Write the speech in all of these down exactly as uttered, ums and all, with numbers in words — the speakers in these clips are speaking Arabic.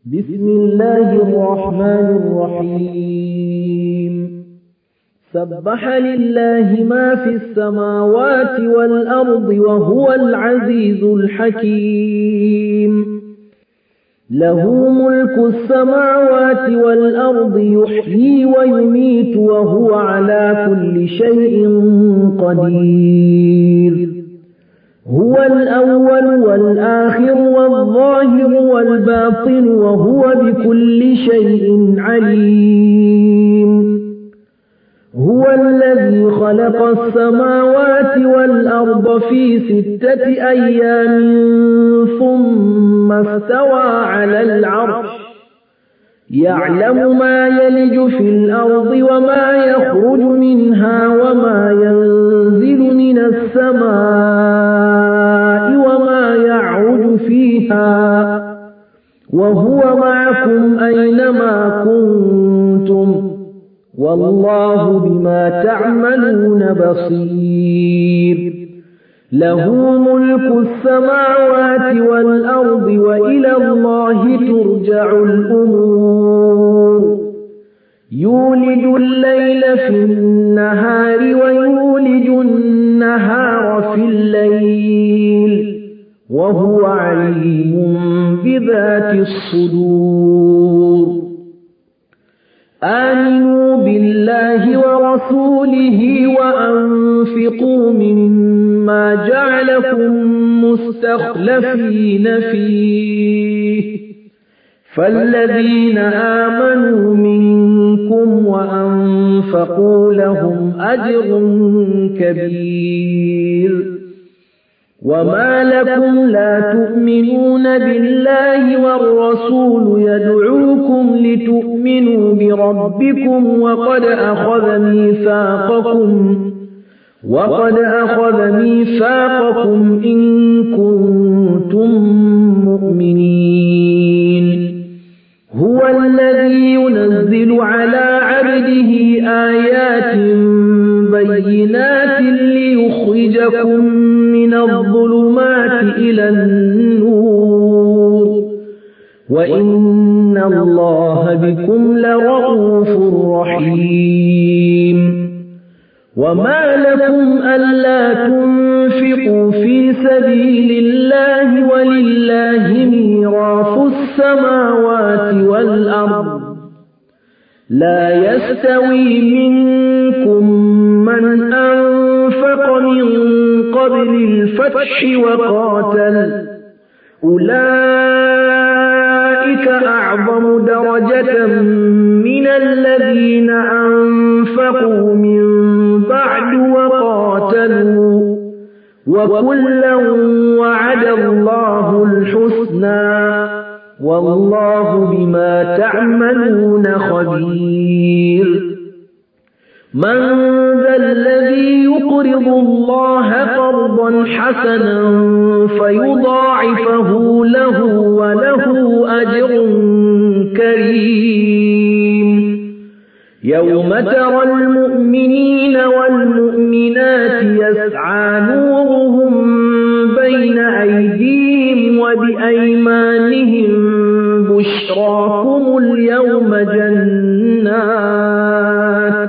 بسم الله الرحمن الرحيم سبح لله ما في السماوات والأرض وهو العزيز الحكيم له ملك السماوات والأرض يحيي ويميت وهو على كل شيء قدير هو الأول والآخر والظاهر والباطن وهو بكل شيء عليم هو الذي خلق السماوات والأرض في ستة أيام ثم استوى على العرش يعلم ما يلج في الأرض وما يخرج منها وما ينزل من السماء وما يعرج فيها وهو معكم أينما كنتم والله بما تعملون بصير له ملك السماوات والأرض وإلى الله ترجع الأمور يولج الليل في النهار ويولج النهار في الليل وهو عليم بذات الصدور آمنوا بالله ورسوله وأنفقوا مما جعلكم مستخلفين فيه فالذين آمنوا منكم وأنفقوا لهم أجر كبير وما لكم لا تؤمنون بالله والرسول يدعوكم لتؤمنوا بربكم وقد أخذ ميثاقكم وقد أخذ ميثاقكم إن كنتم مؤمنين هو الذي ينزل على عبده آيات بينات ليخرجكم من الظلمات إلى النور وإن الله بكم لرءوف رحيم وما لكم ألا تنفقوا في سبيل الله ولله ميراث السماوات والأرض لا يستوي منكم من أنفق من قبل الفتح وقاتل أولئك أعظم درجة من الذين أنفقوا من بعد وقاتلوا وكلا وعد الله الحسنى والله بما تعملون خبير من ذا الذي يقرض الله قرضا حسنا فيضاعفه له وله أجر كريم يوم ترى المؤمنين والمؤمنات يسعى نورهم بين أيديهم وبأيمانهم بشراكم اليوم جنات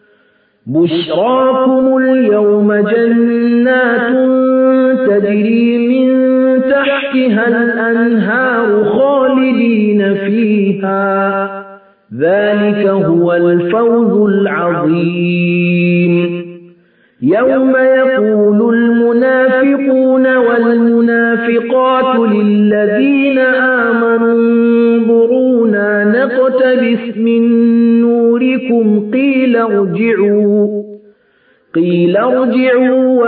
بشراكم اليوم جنات تجري من تحتها الأنهار خالدين فيها ذلك هو الفوز العظيم يوم يقول المنافقون والمنافقات للذين آمنوا انظرونا نقتبس من نوركم قيل ارجعوا قيل ارجعوا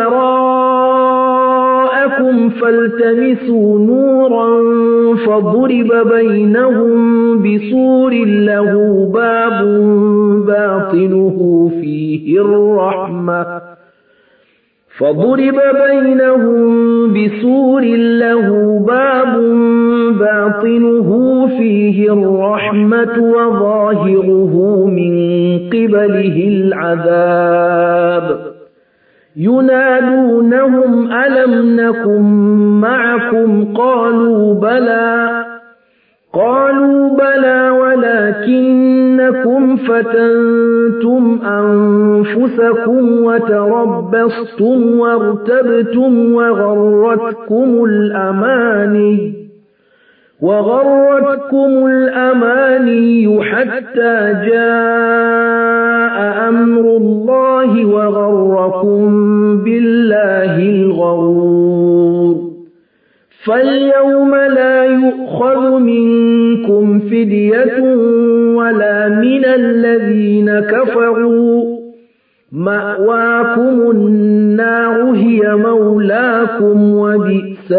وراءكم فالتمسوا نورا فضرب بينهم بسور له باب باطنه فيه الرحمة فضرب بينهم بسور له باب باطنه فيه الرحمة وظاهره من قبله العذاب ينادونهم ألم نكن معكم قالوا بلى قالوا ولكنكم فتنتم أنفسكم وتربصتم وارتبتم وغرتكم الأماني وغرتكم الأماني حتى جاء أمر الله وغركم بالله الغرور فاليوم لا يؤخذ منكم فدية ولا من الذين كفروا مأواكم النار هي مولاكم وبئس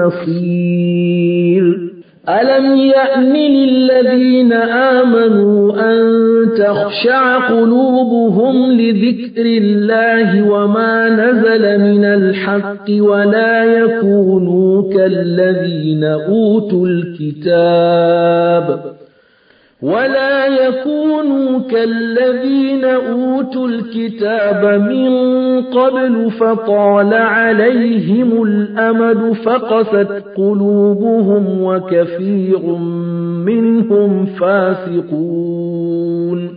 المصير ألم يأن للذين آمنوا أن تخشع قلوبهم لذكر الله وما نزل من الحق ولا يكونوا كالذين أوتوا الكتاب ولا يكونوا كالذين أوتوا الكتاب من قبل فطال عليهم الأمد فقست قلوبهم وكثير منهم فاسقون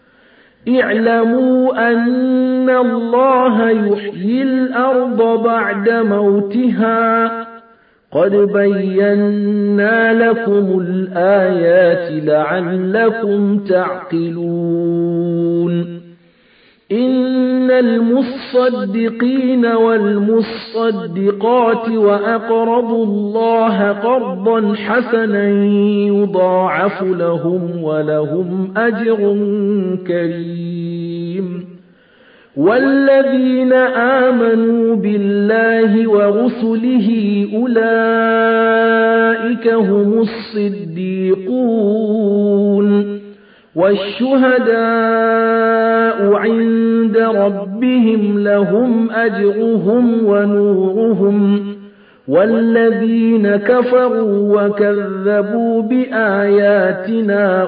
اعلموا أن الله يحيي الأرض بعد موتها قد بينا لكم الآيات لعلكم تعقلون إن المصدقين والمصدقات وأقرضوا الله قرضا حسنا يضاعف لهم ولهم أجر كريم والذين آمنوا بالله ورسله أولئك هم الصديقون والشهداء عند ربهم لهم أجرهم ونورهم والذين كفروا وكذبوا بآياتنا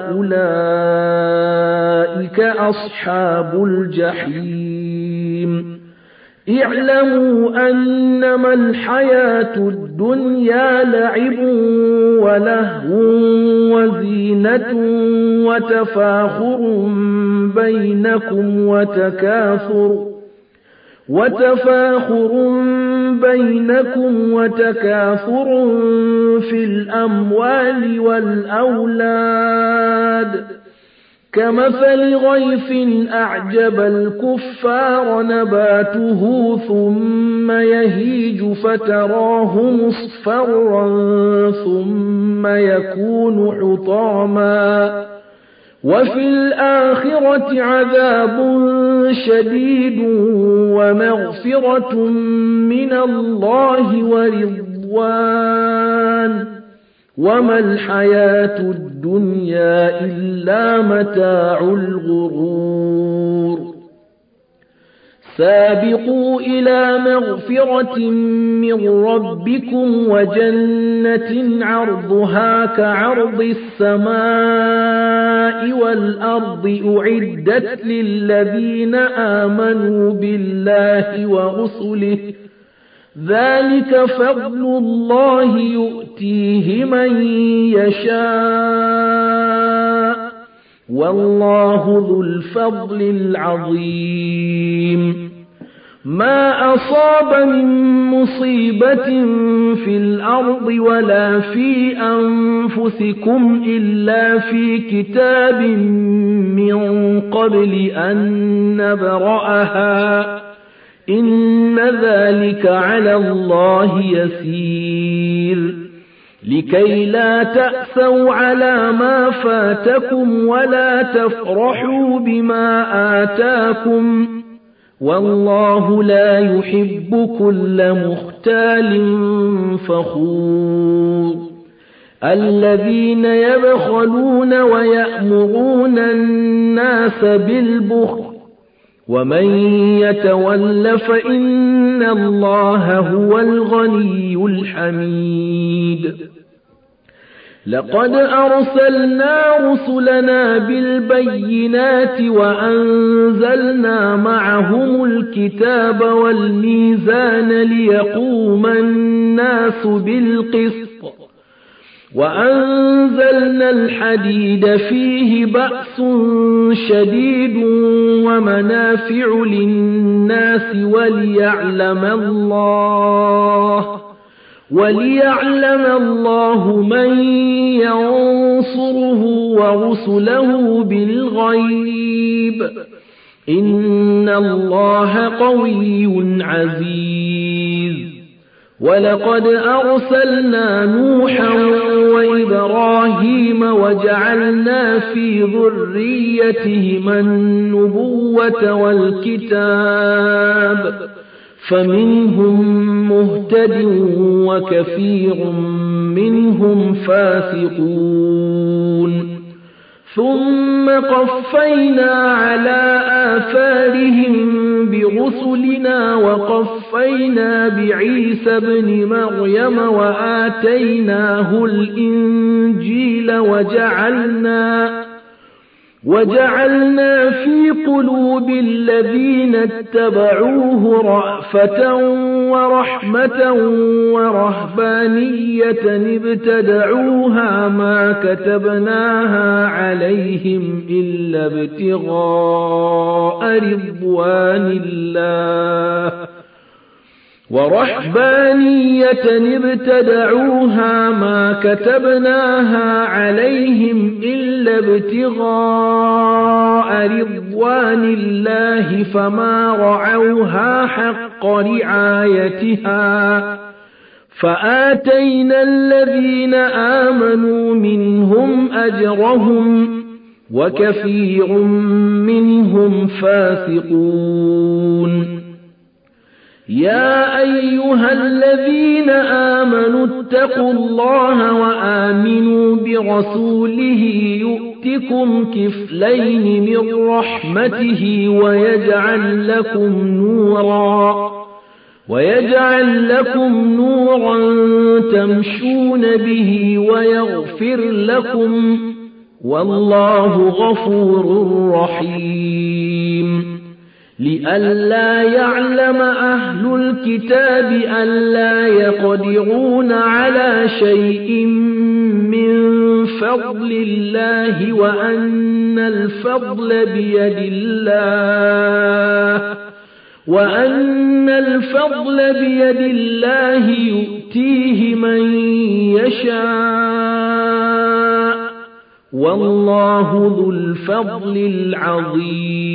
أولئك أصحاب الجحيم اعلموا أنما الحياة الدنيا لعب ولهو وزينة وتفاخر بينكم وتكاثر وتفاخر بينكم وتكاثر في الأموال والأولاد كمثل غيث أعجب الكفار نباته ثم يهيج فتراه مصفرا ثم يكون حطاما وفي الآخرة عذاب شديد ومغفرة من الله ورضوان وما الحياة الدنيا إلا متاع الغرور سابقوا إلى مغفرة من ربكم وجنة عرضها كعرض السماء والأرض أعدت للذين آمنوا بالله ورسله ذلك فضل الله يؤتيه من يشاء والله ذو الفضل العظيم ما أصاب من مصيبة في الأرض ولا في أنفسكم إلا في كتاب من قبل أن نبرأها إن ذلك على الله يسير لكي لا تأسوا على ما فاتكم ولا تفرحوا بما آتاكم والله لا يحب كل مختال فخور الذين يبخلون ويأمرون الناس بالبخل ومن يتول فإن الله هو الغني الحميد لقد أرسلنا رسلنا بالبينات وأنزلنا معهم الكتاب والميزان ليقوم الناس بالقسط وأنزلنا الحديد فيه بأس شديد ومنافع للناس وليعلم الله وليعلم الله من ينصره ورسله بالغيب إن الله قوي عزيز ولقد أرسلنا نوحا وإبراهيم وجعلنا في ذريتهما النبوة والكتاب فمنهم مهتد وكثير منهم فاسقون ثم قفينا على آثارهم برسلنا وقفينا بعيسى ابن مريم وآتيناه الإنجيل وجعلنا وجعلنا في قلوب الذين اتبعوه رأفة ورحمة ورهبانية ابتدعوها ما كتبناها عليهم إلا ابتغاء رضوان الله ورهبانية ابتدعوها ما كتبناها عليهم إلا ابتغاء رضوان الله فما رعوها حق رعايتها فآتينا الذين آمنوا منهم أجرهم وكثير منهم فاسقون يا أيها الذين آمنوا اتقوا الله وآمنوا برسوله يؤتكم كفلين من رحمته ويجعل لكم نورا ويجعل لكم نورا تمشون به ويغفر لكم والله غفور رحيم لئلا يعلم أهل الكتاب ألا يقدرون على شيء من فضل الله وأن الفضل بيد الله وأن الفضل بيد الله يؤتيه من يشاء والله ذو الفضل العظيم